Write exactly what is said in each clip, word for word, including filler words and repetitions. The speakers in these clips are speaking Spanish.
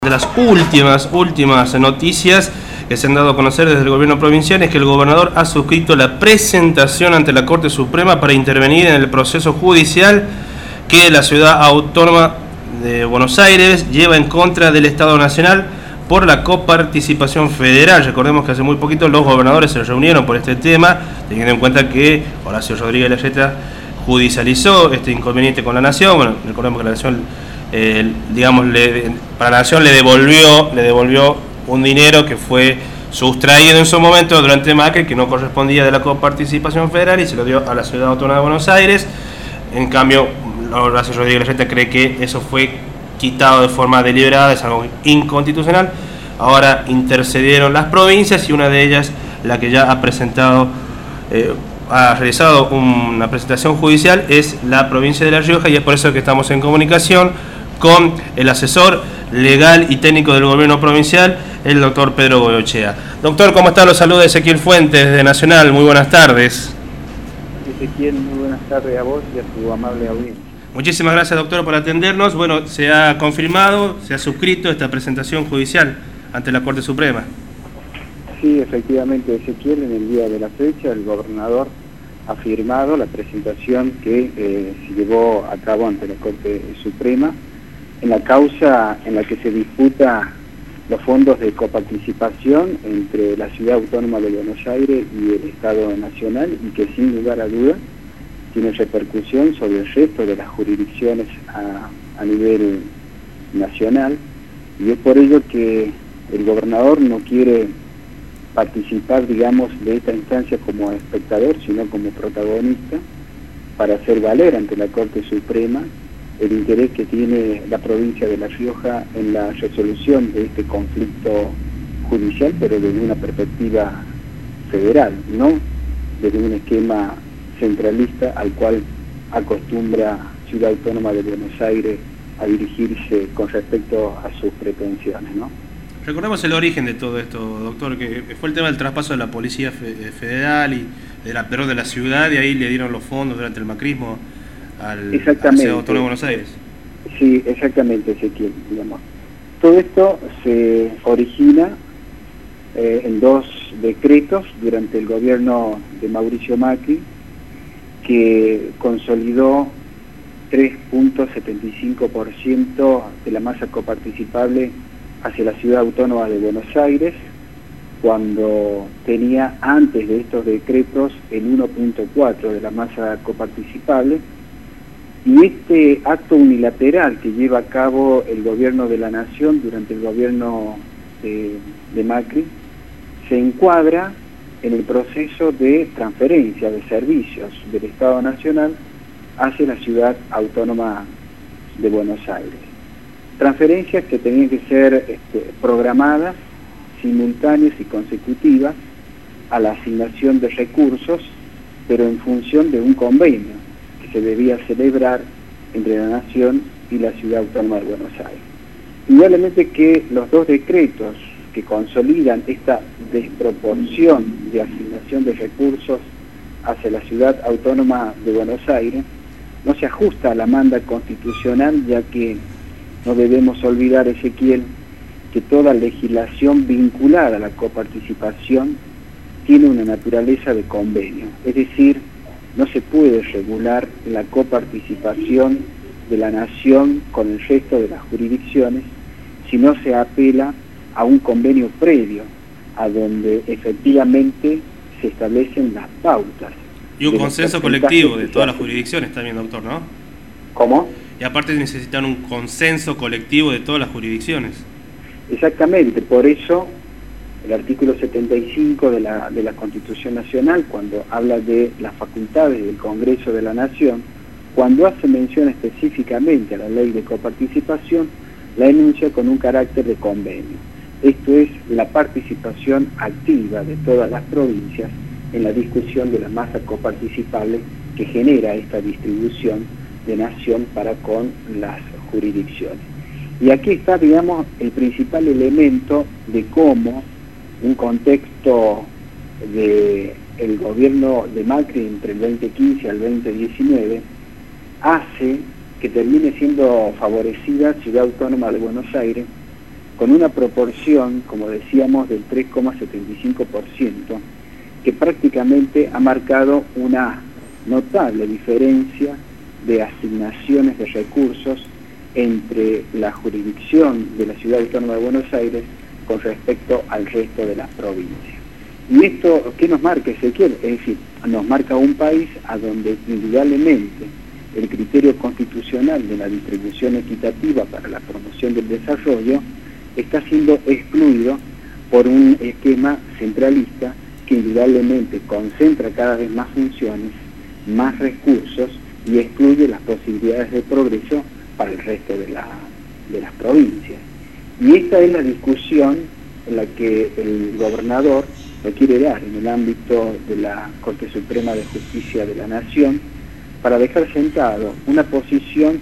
De las últimas, últimas noticias que se han dado a conocer desde el gobierno provincial es que el gobernador ha suscrito la presentación ante la Corte Suprema para intervenir en el proceso judicial que la ciudad autónoma de Buenos Aires lleva en contra del Estado Nacional por la coparticipación federal. Recordemos que hace muy poquito los gobernadores se reunieron por este tema, teniendo en cuenta que Horacio Rodríguez Larreta judicializó este inconveniente con la Nación. Bueno, recordemos que la Nación Eh, digamos, le, para la Nación le devolvió, le devolvió un dinero que fue sustraído en su momento durante Macri, que no correspondía de la coparticipación federal, y se lo dio a la Ciudad Autónoma de Buenos Aires. En cambio, Horacio Rodríguez Larreta cree que eso fue quitado de forma deliberada, es algo inconstitucional. Ahora intercedieron las provincias y una de ellas, la que ya ha presentado eh, ha realizado una presentación judicial, es la provincia de La Rioja, y es por eso que estamos en comunicación con el asesor legal y técnico del gobierno provincial, el doctor Pedro Goyoechea. Doctor, ¿cómo está? Los saluda Ezequiel Fuentes de Nacional. Muy buenas tardes. Ezequiel, muy buenas tardes a vos y a tu amable audiencia. Muchísimas gracias, doctor, por atendernos. Bueno, se ha confirmado, se ha suscrito esta presentación judicial ante la Corte Suprema. Sí, efectivamente, Ezequiel, en el día de la fecha, el gobernador ha firmado la presentación que eh, se llevó a cabo ante la Corte Suprema en la causa en la que se disputa los fondos de coparticipación entre la Ciudad Autónoma de Buenos Aires y el Estado Nacional, y que sin lugar a dudas tiene repercusión sobre el resto de las jurisdicciones a, a nivel nacional, y es por ello que el gobernador no quiere participar, digamos, de esta instancia como espectador, sino como protagonista, para hacer valer ante la Corte Suprema el interés que tiene la provincia de La Rioja en la resolución de este conflicto judicial, pero desde una perspectiva federal, no desde un esquema centralista al cual acostumbra Ciudad Autónoma de Buenos Aires a dirigirse con respecto a sus pretensiones, ¿no? Recordemos el origen de todo esto, doctor, que fue el tema del traspaso de la Policía Federal y de la, perdón, de la ciudad, y ahí le dieron los fondos durante el macrismo al, a la Ciudad Autónoma de Buenos Aires. Sí, exactamente, Ezequiel, digamos. Todo esto se origina eh, en dos decretos durante el gobierno de Mauricio Macri, que consolidó tres punto setenta y cinco por ciento de la masa coparticipable hacia la Ciudad Autónoma de Buenos Aires, cuando tenía antes de estos decretos el uno punto cuatro de la masa coparticipable. Y este acto unilateral que lleva a cabo el gobierno de la Nación durante el gobierno de, de Macri se encuadra en el proceso de transferencia de servicios del Estado Nacional hacia la Ciudad Autónoma de Buenos Aires. Transferencias que tenían que ser este, programadas, simultáneas y consecutivas a la asignación de recursos, pero en función de un convenio que se debía celebrar entre la Nación y la Ciudad Autónoma de Buenos Aires. Igualmente que los dos decretos que consolidan esta desproporción de asignación de recursos hacia la Ciudad Autónoma de Buenos Aires no se ajusta a la manda constitucional, ya que no debemos olvidar, Ezequiel, que toda legislación vinculada a la coparticipación tiene una naturaleza de convenio. Es decir, no se puede regular la coparticipación de la Nación con el resto de las jurisdicciones si no se apela a un convenio previo, a donde efectivamente se establecen las pautas. Y un consenso colectivo de todas las jurisdicciones también, doctor, ¿no? ¿Cómo? Y aparte necesitan un consenso colectivo de todas las jurisdicciones. Exactamente, por eso el artículo setenta y cinco de la, de la Constitución Nacional, cuando habla de las facultades del Congreso de la Nación, cuando hace mención específicamente a la ley de coparticipación, la enuncia con un carácter de convenio. Esto es la participación activa de todas las provincias en la discusión de la masa coparticipable que genera esta distribución de nación para con las jurisdicciones. Y aquí está, digamos, el principal elemento de cómo un contexto del gobierno de Macri entre el veinte quince al veinte diecinueve hace que termine siendo favorecida Ciudad Autónoma de Buenos Aires con una proporción, como decíamos, del tres coma setenta y cinco por ciento, que prácticamente ha marcado una notable diferencia de asignaciones de recursos entre la jurisdicción de la Ciudad Autónoma de Buenos Aires con respecto al resto de las provincias. ¿Y esto qué nos marca, Ezequiel? Es decir, nos marca un país a donde indudablemente el criterio constitucional de la distribución equitativa para la promoción del desarrollo está siendo excluido por un esquema centralista que indudablemente concentra cada vez más funciones, más recursos y excluye las posibilidades de progreso para el resto de, la, de las provincias. Y esta es la discusión en la que el gobernador lo quiere dar en el ámbito de la Corte Suprema de Justicia de la Nación, para dejar sentado una posición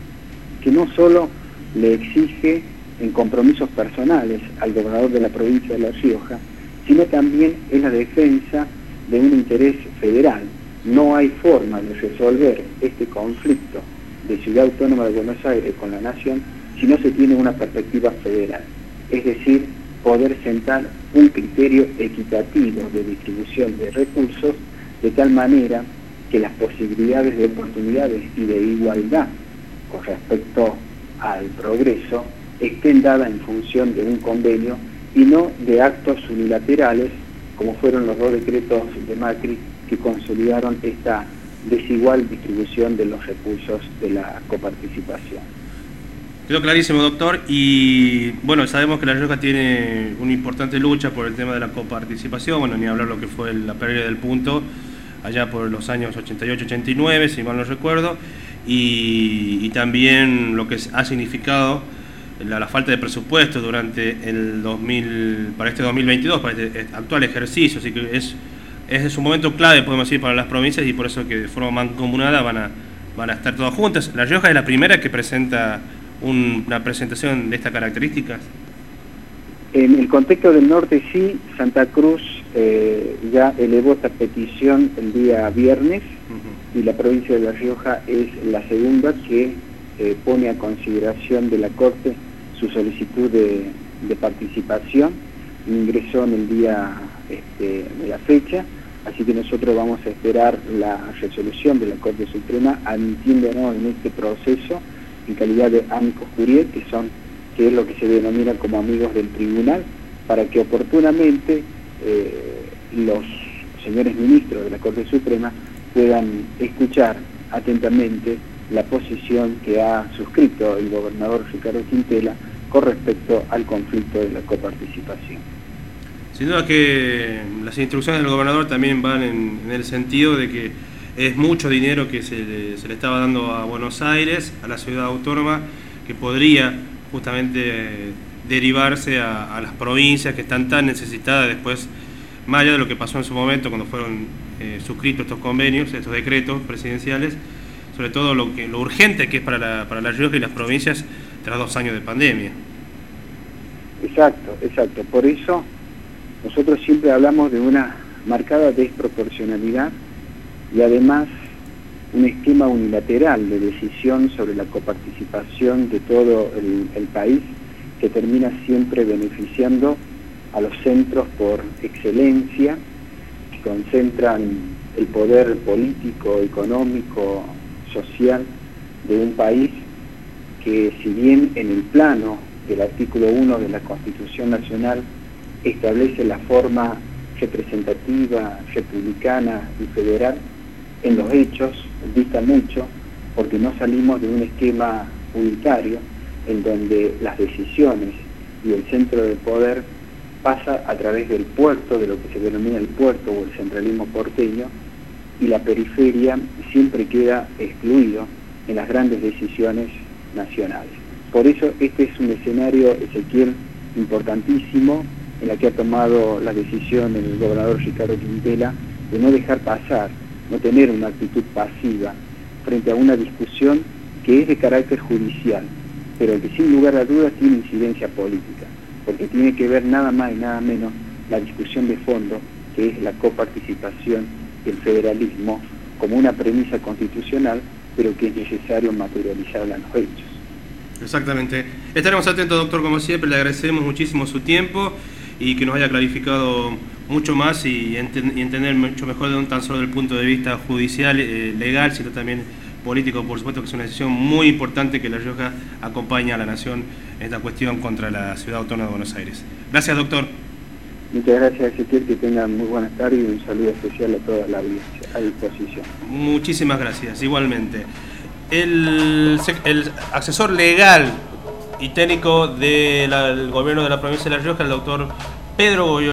que no solo le exige en compromisos personales al gobernador de la provincia de La Rioja, sino también es la defensa de un interés federal. No hay forma de resolver este conflicto de Ciudad Autónoma de Buenos Aires con la Nación si no se tiene una perspectiva federal, es decir, poder sentar un criterio equitativo de distribución de recursos de tal manera que las posibilidades de oportunidades y de igualdad con respecto al progreso estén dadas en función de un convenio y no de actos unilaterales como fueron los dos decretos de Macri que consolidaron esta desigual distribución de los recursos de la coparticipación. Quedó clarísimo, doctor, y bueno, sabemos que La Rioja tiene una importante lucha por el tema de la coparticipación, bueno, ni hablar lo que fue la pérdida del punto allá por los años ochenta y ocho ochenta y nueve, si mal no recuerdo, y, y también lo que ha significado la, la falta de presupuesto durante el dos mil, para este dos mil veintidós, para este actual ejercicio, así que es, es un momento clave, podemos decir, para las provincias, y por eso que de forma mancomunada van a, van a estar todas juntas. La Rioja es la primera que presenta un, una presentación de estas características. En el contexto del norte sí, Santa Cruz eh, ya elevó esta petición el día viernes, uh-huh. y la provincia de La Rioja es la segunda que eh, pone a consideración de la Corte su solicitud de, de participación. Ingresó en el día este, de la fecha, así que nosotros vamos a esperar la resolución de la Corte Suprema admitiéndonos en este proceso en calidad de amicus curiae, que son que es lo que se denomina como amigos del tribunal, para que oportunamente eh, los señores ministros de la Corte Suprema puedan escuchar atentamente la posición que ha suscrito el gobernador Ricardo Quintela con respecto al conflicto de la coparticipación. Sin duda que las instrucciones del gobernador también van en, en el sentido de que es mucho dinero que se le, se le estaba dando a Buenos Aires, a la ciudad autónoma, que podría justamente eh, derivarse a, a las provincias que están tan necesitadas después, más allá de lo que pasó en su momento cuando fueron eh, suscritos estos convenios, estos decretos presidenciales, sobre todo lo, que, lo urgente que es para la, para La Rioja y las provincias tras dos años de pandemia. Exacto, exacto. Por eso nosotros siempre hablamos de una marcada desproporcionalidad y además un esquema unilateral de decisión sobre la coparticipación de todo el, el país que termina siempre beneficiando a los centros por excelencia, que concentran el poder político, económico, social de un país que, si bien en el plano del artículo uno de la Constitución Nacional establece la forma representativa, republicana y federal, en los hechos dista mucho, porque no salimos de un esquema unitario en donde las decisiones y el centro del poder pasa a través del puerto, de lo que se denomina el puerto o el centralismo porteño, y la periferia siempre queda excluido en las grandes decisiones nacionales. Por eso este es un escenario, Ezequiel, importantísimo, en la que ha tomado la decisión el gobernador Ricardo Quintela de no dejar pasar, no tener una actitud pasiva frente a una discusión que es de carácter judicial, pero que sin lugar a dudas tiene incidencia política, porque tiene que ver nada más y nada menos la discusión de fondo, que es la coparticipación y el federalismo como una premisa constitucional, pero que es necesario materializarla en los hechos. Exactamente. Estaremos atentos, doctor, como siempre. Le agradecemos muchísimo su tiempo y que nos haya clarificado mucho más y, ent y entender mucho mejor, no tan solo desde el punto de vista judicial, eh, legal, sino también político, por supuesto, que es una decisión muy importante que La Rioja acompaña a la Nación en esta cuestión contra la Ciudad Autónoma de Buenos Aires. Gracias, doctor. Muchas gracias, Ezequiel, que tengan muy buenas tardes y un saludo especial a toda la audiencia, a disposición. Muchísimas gracias, igualmente. El, el asesor legal y técnico del gobierno de la provincia de La Rioja, el doctor Pedro Goyo.